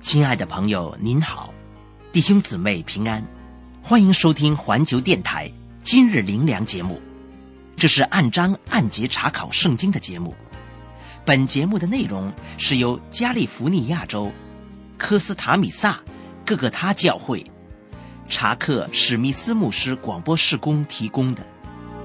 亲爱的朋友您好，弟兄姊妹平安，欢迎收听环球电台今日灵粮节目。这是按章按节查考圣经的节目。本节目的内容是由加利福尼亚州科斯塔米萨各个他教会查克史密斯牧师广播事工提供的。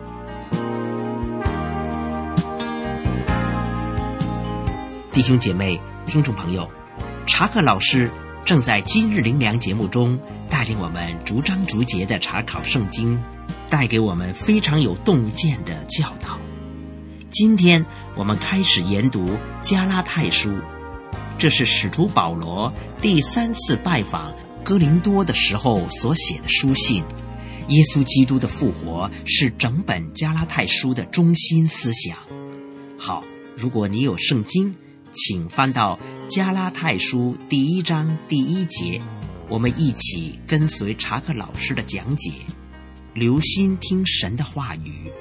弟兄姐妹、听众朋友，查克老师正在今日灵粮节目中带领我们逐章逐节的查考圣经，带给我们非常有洞见的教导。今天我们开始研读加拉太书，这是使徒保罗第3次拜访哥林多的时候所写的书信。耶稣基督的复活是整本加拉太书的中心思想。好，如果你有圣经，请翻到加拉太书第1章第1节，我们一起跟随查克老师的讲解，留心听神的话语。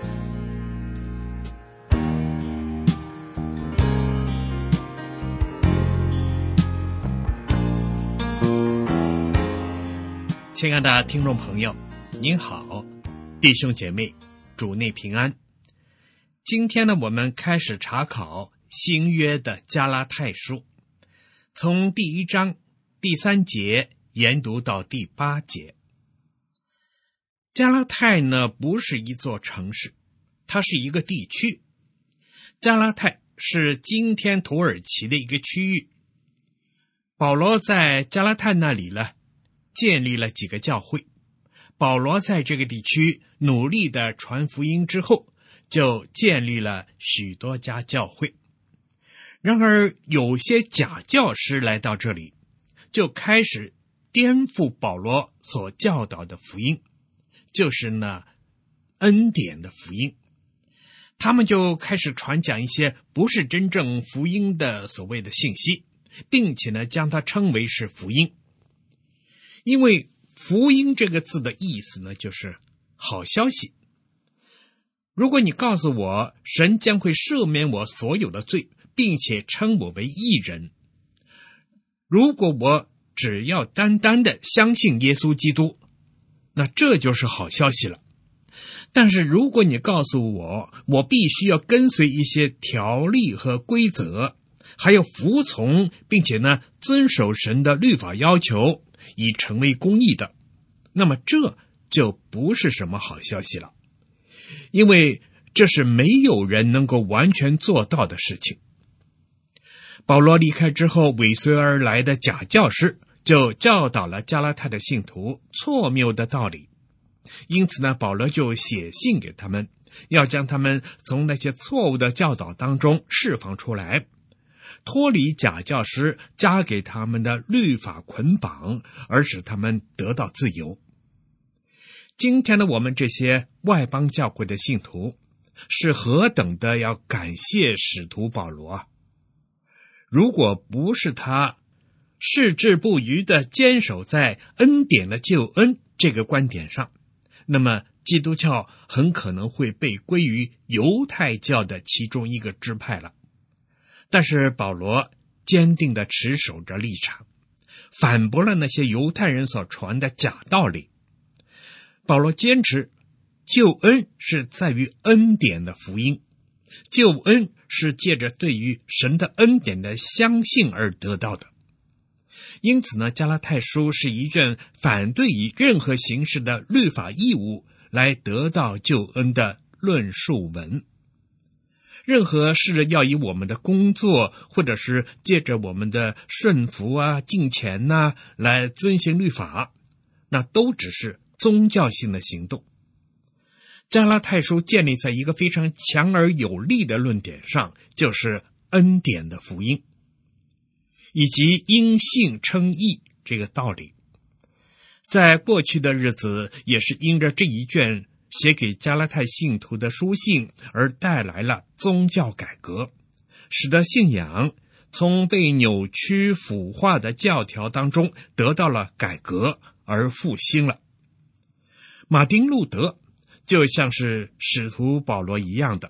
亲爱的听众朋友，您好，弟兄姐妹，主内平安。今天呢，我们开始查考新约的加拉太书，从第1章第3节研读到第8节。加拉太呢，不是一座城市，它是一个地区。加拉太是今天土耳其的一个区域。保罗在加拉太那里呢，建立了几个教会。保罗在这个地区努力的传福音之后，就建立了许多家教会。然而有些假教师来到这里，就开始颠覆保罗所教导的福音，就是呢恩典的福音。他们就开始传讲一些不是真正福音的所谓的信息，并且呢将它称为是福音。因为福音这个字的意思呢，就是好消息。如果你告诉我神将会赦免我所有的罪，并且称我为义人，如果我只要单单的相信耶稣基督，那这就是好消息了。但是如果你告诉我，我必须要跟随一些条例和规则，还要服从并且呢遵守神的律法要求，以成为公义的，那么这就不是什么好消息了，因为这是没有人能够完全做到的事情。保罗离开之后，尾随而来的假教师就教导了加拉太的信徒错谬的道理，因此呢，保罗就写信给他们，要将他们从那些错误的教导当中释放出来，脱离假教师加给他们的律法捆绑，而使他们得到自由。今天的我们这些外邦教会的信徒是何等的要感谢使徒保罗啊！如果不是他矢志不渝地坚守在恩典的救恩这个观点上，那么基督教很可能会被归于犹太教的其中一个支派了。但是保罗坚定地持守着立场，反驳了那些犹太人所传的假道理。保罗坚持救恩是在于恩典的福音，救恩是借着对于神的恩典的相信而得到的。因此呢，加拉太书是一卷反对以任何形式的律法义务来得到救恩的论述文。任何是要以我们的工作，或者是借着我们的顺服啊、敬虔啊来遵行律法，那都只是宗教性的行动。加拉太书建立在一个非常强而有力的论点上，就是恩典的福音，以及因信称义这个道理。在过去的日子，也是因着这一卷写给加拉太信徒的书信而带来了宗教改革，使得信仰从被扭曲腐化的教条当中得到了改革而复兴了。马丁路德就像是使徒保罗一样的，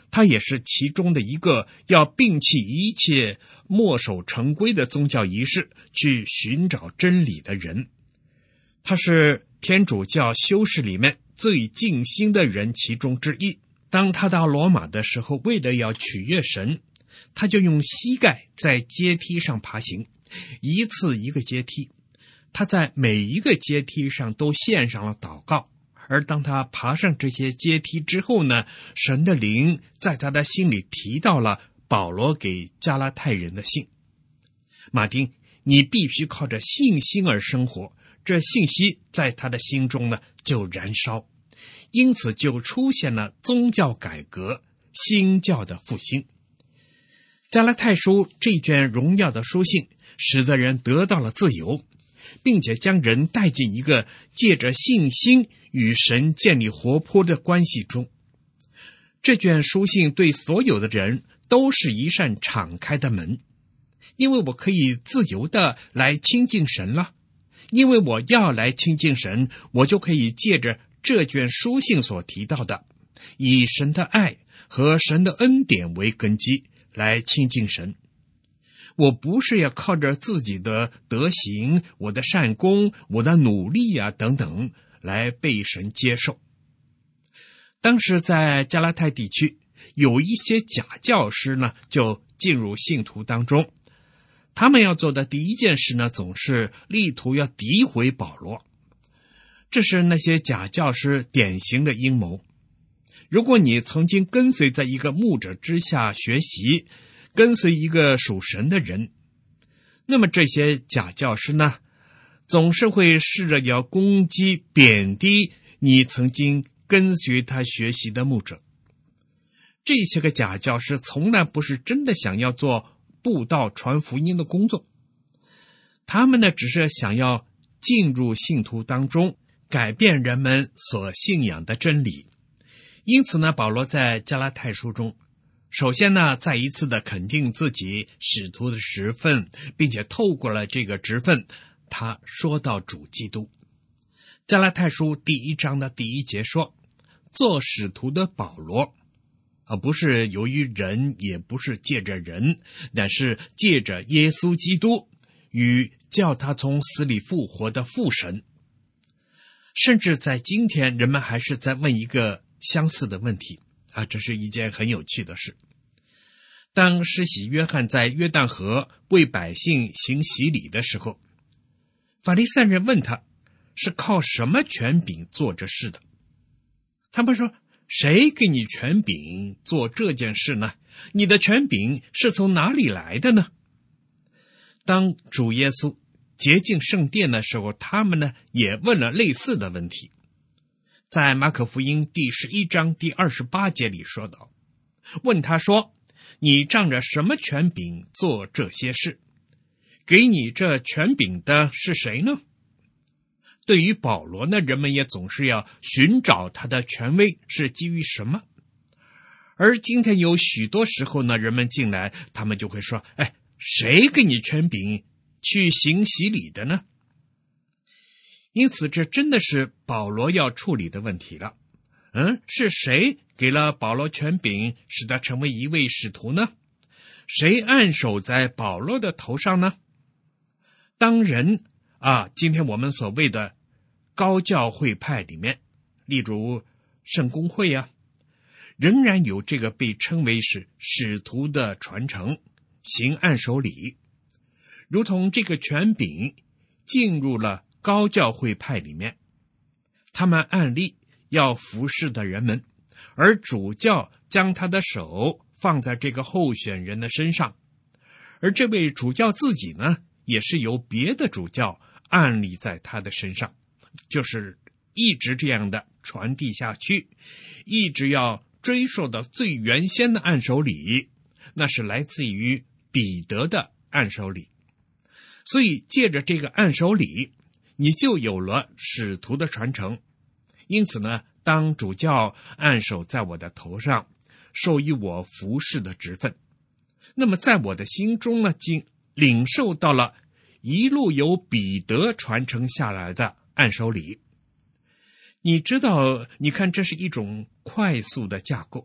他也是其中的一个要摒弃一切墨守成规的宗教仪式，去寻找真理的人。他是天主教修士里面最尽心的人其中之一。当他到罗马的时候，为了要取悦神，他就用膝盖在阶梯上爬行，一次一个阶梯。他在每一个阶梯上都献上了祷告，而当他爬上这些阶梯之后呢，神的灵在他的心里提到了保罗给加拉太人的信。马丁，你必须靠着信心而生活，这信息在他的心中呢就燃烧，因此就出现了宗教改革、新教的复兴。加拉太书这卷荣耀的书信，使得人得到了自由，并且将人带进一个借着信心与神建立活泼的关系中。这卷书信对所有的人都是一扇敞开的门，因为我可以自由的来亲近神了。因为我要来亲近神，我就可以借着这卷书信所提到的，以神的爱和神的恩典为根基来亲近神。我不是要靠着自己的德行、我的善功、我的努力啊等等来被神接受。当时在加拉太地区，有一些假教师呢，就进入信徒当中。他们要做的第一件事呢，总是力图要诋毁保罗。这是那些假教师典型的阴谋。如果你曾经跟随在一个牧者之下学习，跟随一个属神的人，那么这些假教师呢，总是会试着要攻击、贬低你曾经跟随他学习的牧者。这些个假教师从来不是真的想要做布道传福音的工作，他们呢只是想要进入信徒当中，改变人们所信仰的真理。因此呢，保罗在加拉太书中，首先呢再一次的肯定自己使徒的职分，并且透过了这个职分，他说到主基督。加拉太书第1章的第1节说，做使徒的保罗，不是由于人，也不是借着人，但是借着耶稣基督与叫他从死里复活的父神。甚至在今天，人们还是在问一个相似的问题这是一件很有趣的事。当施洗约翰在约旦河为百姓行洗礼的时候，法利赛人问他是靠什么权柄做这事的。他们说，谁给你权柄做这件事呢？你的权柄是从哪里来的呢？当主耶稣洁净圣殿的时候，他们呢也问了类似的问题。在马可福音第11章第28节里说道，问他说，你仗着什么权柄做这些事？给你这权柄的是谁呢？对于保罗呢，人们也总是要寻找他的权威是基于什么。而今天有许多时候呢，人们进来，他们就会说，谁给你权柄去行洗礼的呢？因此这真的是保罗要处理的问题了。是谁给了保罗权柄，使他成为一位使徒呢？谁按手在保罗的头上呢？当人今天我们所谓的高教会派里面，例如圣公会仍然有这个被称为是使徒的传承，行按手礼，如同这个权柄进入了高教会派里面，他们按例要服侍的人们，而主教将他的手放在这个候选人的身上，而这位主教自己呢，也是由别的主教按立在他的身上，就是一直这样的传递下去，一直要追溯到最原先的按手礼，那是来自于彼得的按手礼。所以借着这个按手礼，你就有了使徒的传承。因此呢，当主教按手在我的头上，授予我服侍的职分，那么在我的心中呢，竟领受到了一路由彼得传承下来的按手礼。你知道，你看这是一种快速的架构，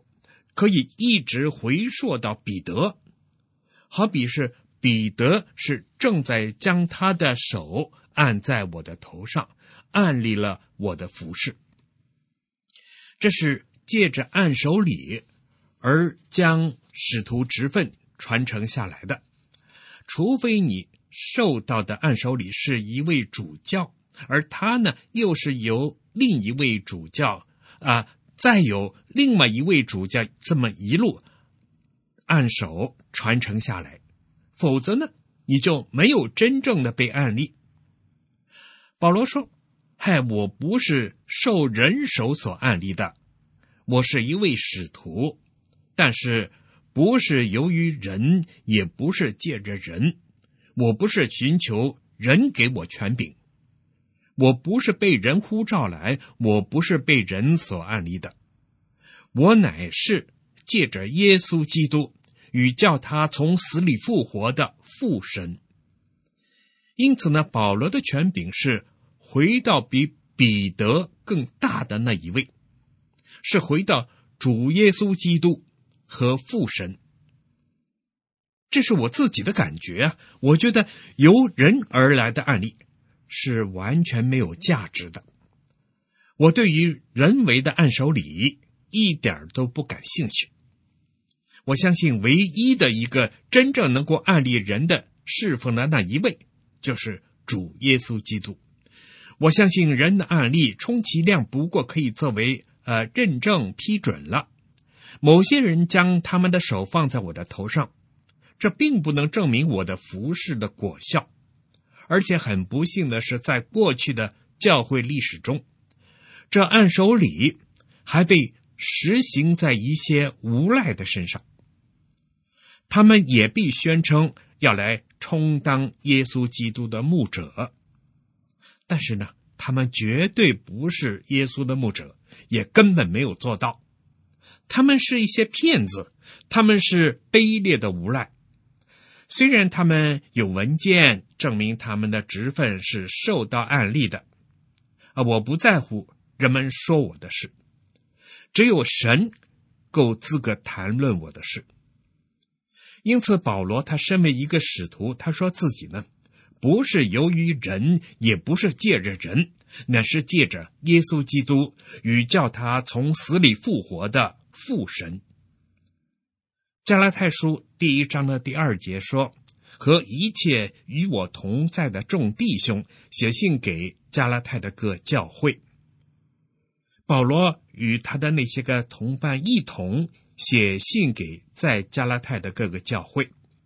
可以一直回溯到彼得，好比是彼得是正在将他的手按在我的头上，按立了我的服事。这是借着按手礼而将使徒职分传承下来的。除非你受到的按手礼是一位主教，而他呢又是由另一位主教再有另外一位主教这么一路按手传承下来，否则呢你就没有真正的被按立。保罗说，我不是受人手所按立的，我是一位使徒，但是不是由于人，也不是借着人，我不是寻求人给我权柄，我不是被人呼召来，我不是被人所按立的，我乃是借着耶稣基督与叫他从死里复活的父神。因此呢，保罗的权柄是回到比彼得更大的那一位，是回到主耶稣基督和父神。这是我自己的感觉我觉得由人而来的案例是完全没有价值的。我对于人为的按手礼一点都不感兴趣。我相信唯一的一个真正能够按立人的侍奉的那一位，就是主耶稣基督。我相信人的案例充其量不过可以作为认证批准了。某些人将他们的手放在我的头上，这并不能证明我的服事的果效。而且很不幸的是，在过去的教会历史中，这按手礼还被实行在一些无赖的身上，他们也被宣称要来充当耶稣基督的牧者，但是呢，他们绝对不是耶稣的牧者，也根本没有做到。他们是一些骗子，他们是卑劣的无赖。虽然他们有文件证明他们的职分是受到按立的，我不在乎人们说我的事，只有神够资格谈论我的事。因此保罗他身为一个使徒，他说自己呢，不是由于人，也不是借着人，乃是借着耶稣基督与叫他从死里复活的父神。加拉太书第1章的第2节说，和一切与我同在的众弟兄写信给加拉太的各教会。保罗与他的那些个同伴一同写信给在加拉太的各个教会。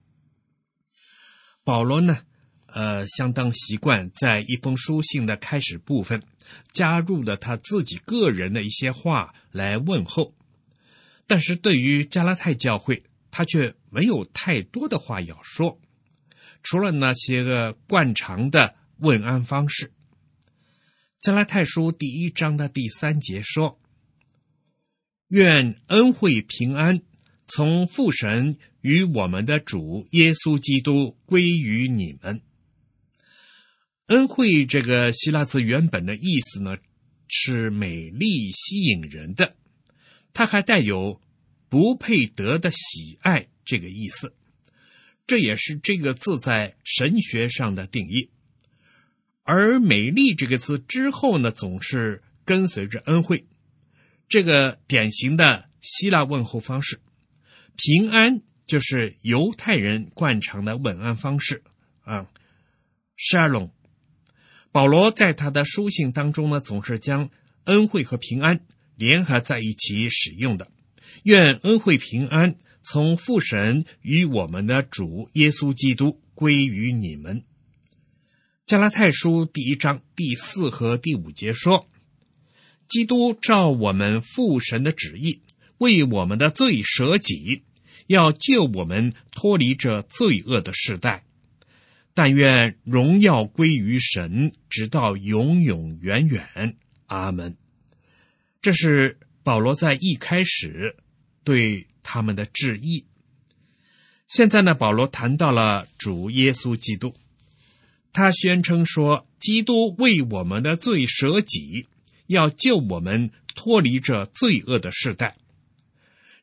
保罗呢相当习惯在一封书信的开始部分加入了他自己个人的一些话来问候，但是对于加拉太教会，他却没有太多的话要说，除了那些个惯常的问安方式。加拉太书第1章的第3节说，愿恩惠平安从父神与我们的主耶稣基督归于你们。恩惠这个希腊字原本的意思呢，是美丽吸引人的，它还带有不配得的喜爱这个意思，这也是这个字在神学上的定义。而美丽这个字之后呢，总是跟随着恩惠，这个典型的希腊问候方式。平安就是犹太人惯常的问安方式Shalom。保罗在他的书信当中呢，总是将恩惠和平安联合在一起使用的。愿恩惠平安从父神与我们的主耶稣基督归于你们。加拉太书第1章第4和第5节说，基督照我们父神的旨意，为我们的罪舍己，要救我们脱离这罪恶的世代。但愿荣耀归于神，直到永永远远。阿们。这是保罗在一开始对他们的致意。现在呢，保罗谈到了主耶稣基督，他宣称说，基督为我们的罪舍己，要救我们脱离这罪恶的世代。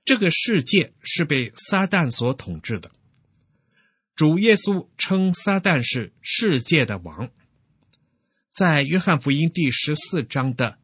这个世界是被撒旦所统治的。主耶稣称撒旦是世界的王。在约翰福音第14章的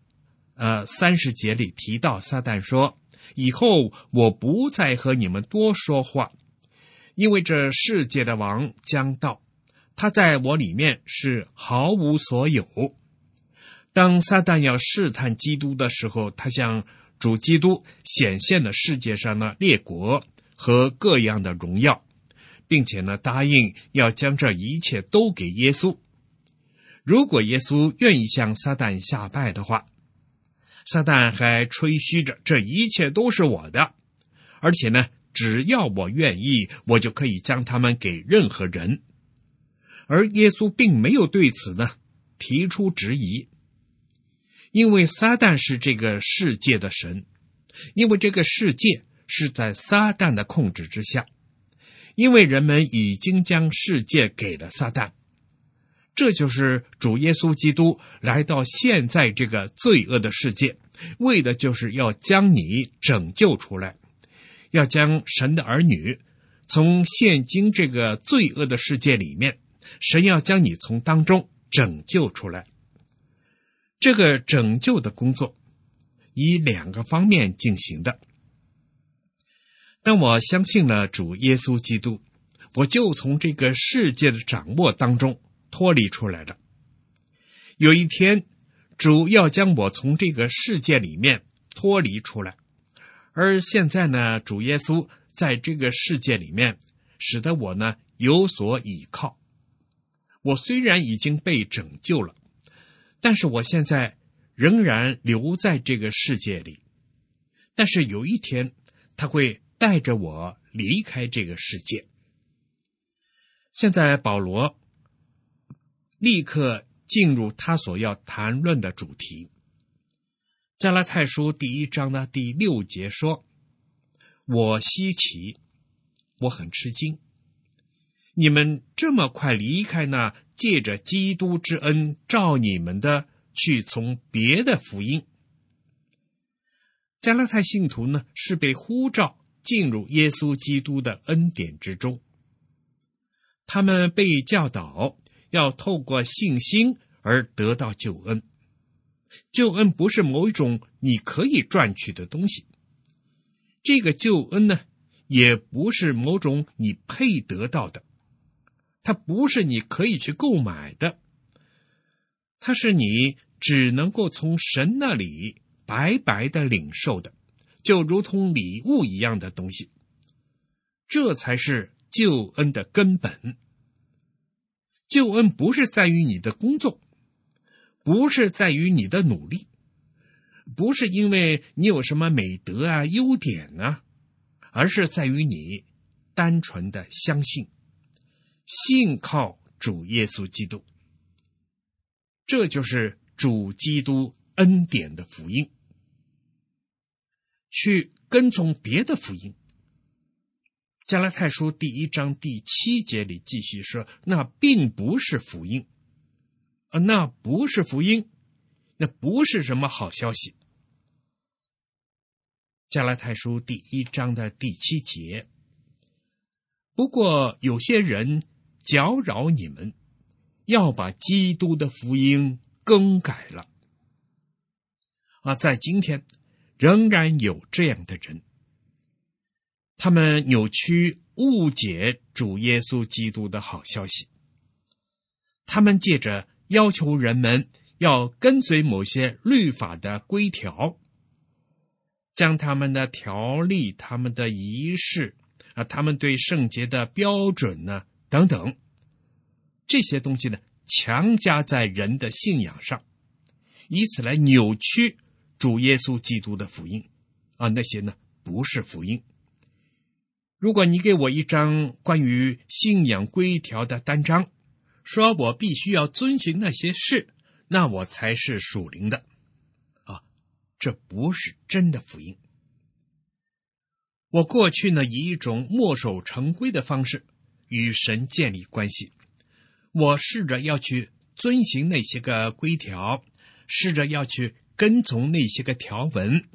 30节里提到，撒旦说，以后我不再和你们多说话，因为这世界的王将到，他在我里面是毫无所有。当撒旦要试探基督的时候，他向主基督显现了世界上的列国和各样的荣耀，并且呢，答应要将这一切都给耶稣。如果耶稣愿意向撒旦下拜的话，撒旦还吹嘘着这一切都是我的，而且呢，只要我愿意，我就可以将他们给任何人。而耶稣并没有对此呢提出质疑，因为撒旦是这个世界的神，因为这个世界是在撒旦的控制之下，因为人们已经将世界给了撒旦。这就是主耶稣基督来到现在这个罪恶的世界，为的就是要将你拯救出来，要将神的儿女从现今这个罪恶的世界里面，神要将你从当中拯救出来。这个拯救的工作以2个方面进行的。当我相信了主耶稣基督，我就从这个世界的掌握当中脱离出来了。有一天，主要将我从这个世界里面脱离出来，而现在呢，主耶稣在这个世界里面使得我呢有所依靠。我虽然已经被拯救了，但是我现在仍然留在这个世界里，但是有一天他会带着我离开这个世界。现在保罗立刻进入他所要谈论的主题。加拉太书第1章的第6节说，我稀奇，我很吃惊，你们这么快离开那借着基督之恩召你们的，去从别的福音。加拉太信徒呢，是被呼召进入耶稣基督的恩典之中，他们被教导要透过信心而得到救恩。救恩不是某一种你可以赚取的东西，这个救恩呢，也不是某种你配得到的，它不是你可以去购买的，它是你只能够从神那里白白的领受的，就如同礼物一样的东西。这才是救恩的根本。救恩不是在于你的工作，不是在于你的努力，不是因为你有什么美德啊、优点啊，而是在于你单纯的相信，信靠主耶稣基督。这就是主基督恩典的福音。去跟从别的福音，加拉太书第1章第7节里继续说，那并不是福音，那不是福音，那不是什么好消息。加拉太书第1章的第7节，不过有些人搅扰你们，要把基督的福音更改了。在今天仍然有这样的人，他们扭曲误解主耶稣基督的好消息，他们借着要求人们要跟随某些律法的规条，将他们的条例、他们的仪式他们对圣洁的标准呢等等，这些东西呢强加在人的信仰上，以此来扭曲主耶稣基督的福音那些呢不是福音。如果你给我一张关于信仰规条的单张，说我必须要遵循那些事，那我才是属灵的这不是真的福音。我过去呢以一种墨守成规的方式与神建立关系，我试着要去遵循那些个规条，试着要去跟从那些个条文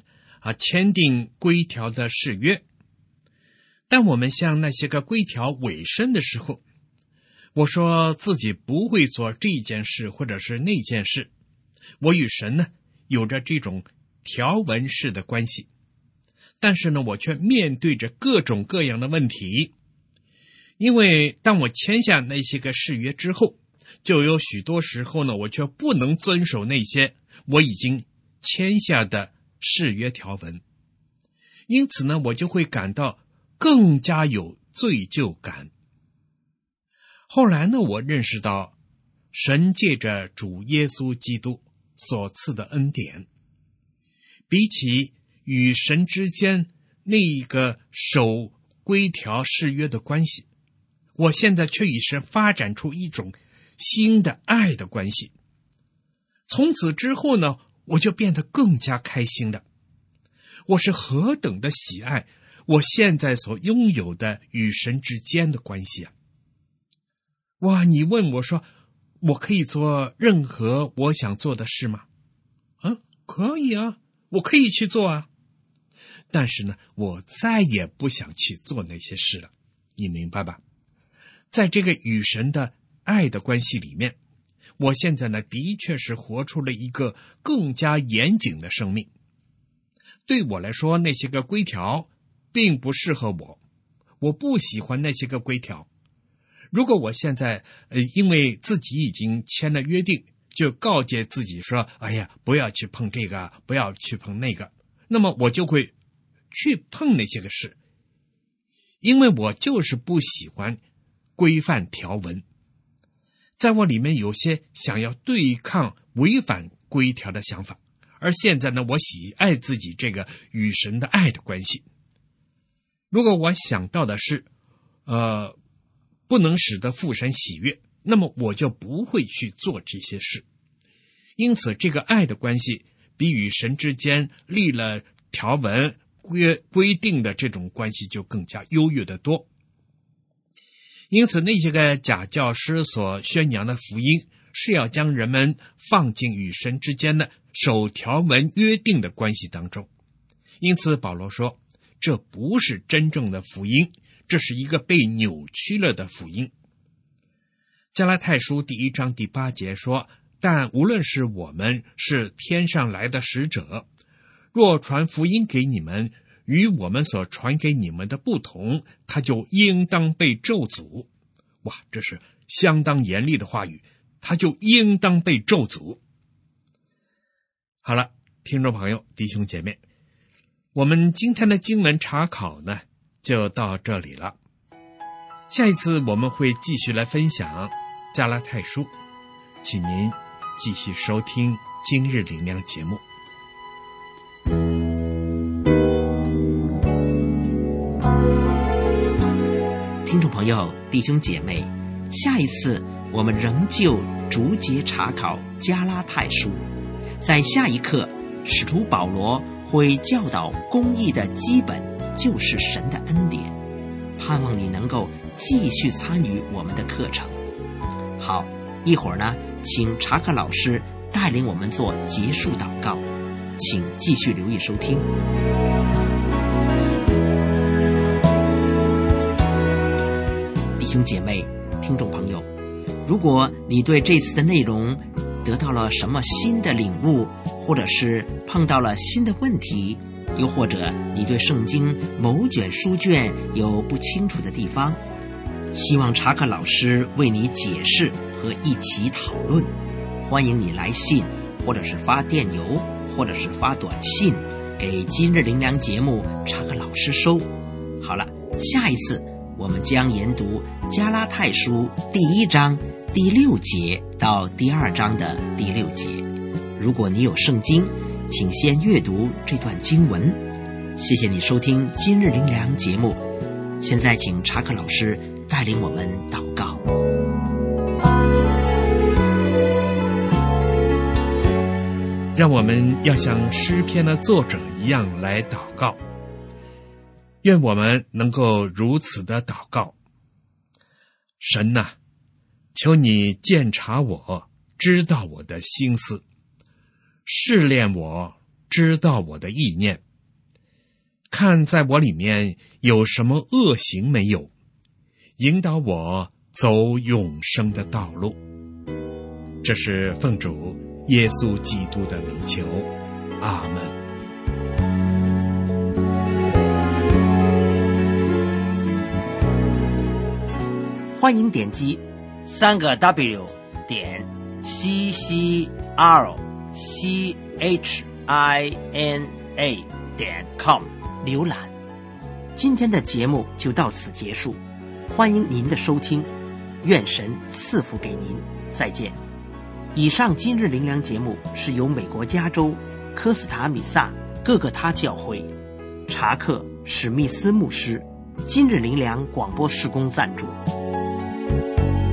签订规条的誓约。但我们向那些个规条委身的时候，我说自己不会做这件事或者是那件事，我与神呢有着这种条文式的关系，但是呢我却面对着各种各样的问题。因为当我签下那些个誓约之后，就有许多时候呢我却不能遵守那些我已经签下的誓约条文，因此呢我就会感到更加有罪疚感。后来呢我认识到神借着主耶稣基督所赐的恩典，比起与神之间那一个守规条誓约的关系，我现在却与神发展出一种新的爱的关系。从此之后呢，我就变得更加开心了。我是何等的喜爱我现在所拥有的与神之间的关系啊！哇，你问我说，我可以做任何我想做的事吗？可以啊，我可以去做啊。但是呢，我再也不想去做那些事了，你明白吧？在这个与神的爱的关系里面，我现在呢，的确是活出了一个更加严谨的生命。对我来说，那些个规条并不适合我，我不喜欢那些个规条。如果我现在因为自己已经签了约定，就告诫自己说，哎呀，不要去碰这个，不要去碰那个，那么我就会去碰那些个事，因为我就是不喜欢规范条文，在我里面有些想要对抗违反规条的想法，而现在呢，我喜爱自己这个与神的爱的关系。如果我想到的是不能使得父神喜悦，那么我就不会去做这些事。因此这个爱的关系比与神之间立了条文规定的这种关系就更加优越得多。因此那些个假教师所宣扬的福音是要将人们放进与神之间的守条文约定的关系当中。因此保罗说，这不是真正的福音，这是一个被扭曲了的福音。加拉太书1章8节说，但无论是我们是天上来的使者，若传福音给你们，与我们所传给你们的不同，他就应当被咒诅。哇，这是相当严厉的话语，他就应当被咒诅。好了，听众朋友，弟兄姐妹，我们今天的经文查考呢，就到这里了。下一次我们会继续来分享加拉太书，请您继续收听今日灵粮节目。 听众朋友，弟兄姐妹，下一次我们仍旧逐节查考加拉太书，在下一课，使徒保罗会教导公义的基本就是神的恩典，盼望你能够继续参与我们的课程。好，一会儿呢，请查克老师带领我们做结束祷告，请继续留意收听。弟兄姐妹，听众朋友，如果你对这次的内容得到了什么新的领悟，或者是碰到了新的问题，又或者你对圣经某卷书卷有不清楚的地方，希望查克老师为你解释和一起讨论，欢迎你来信，或者是发电邮，或者是发短信给今日灵粮节目查克老师收。好了，下一次我们将研读加拉太书1章第6节到第2章的第6节。如果你有圣经，请先阅读这段经文。谢谢你收听今日灵粮节目，现在请查克老师带领我们祷告。 让我们要像诗篇的作者一样来祷告。愿我们能够如此的祷告。神哪，求你鉴察我，知道我的心思，试炼我，知道我的意念， 看在我里面有什么恶行没有，引导我走永生的道路。这是奉主耶稣基督的名求，阿们。 欢迎点击3W CCRCHINA.com 浏览。今天的节目就到此结束，欢迎您的收听，愿神赐福给您，再见。以上今日灵粮节目是由美国加州科斯塔米萨各个他教会查克史密斯牧师今日灵粮广播事工赞助。